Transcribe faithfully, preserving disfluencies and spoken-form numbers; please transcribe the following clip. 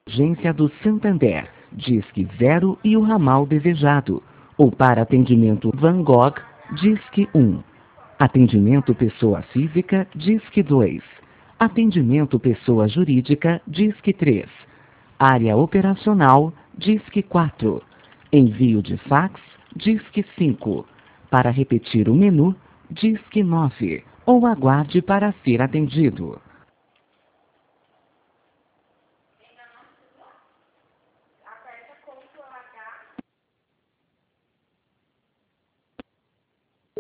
Agência do Santander, Disque zero e o ramal desejado. Ou para atendimento Van Gogh, Disque um. Atendimento pessoa física, Disque dois. Atendimento pessoa jurídica, Disque três. Área operacional, Disque quatro. Envio de fax, Disque cinco. Para repetir o menu, Disque nove. Ou aguarde para ser atendido.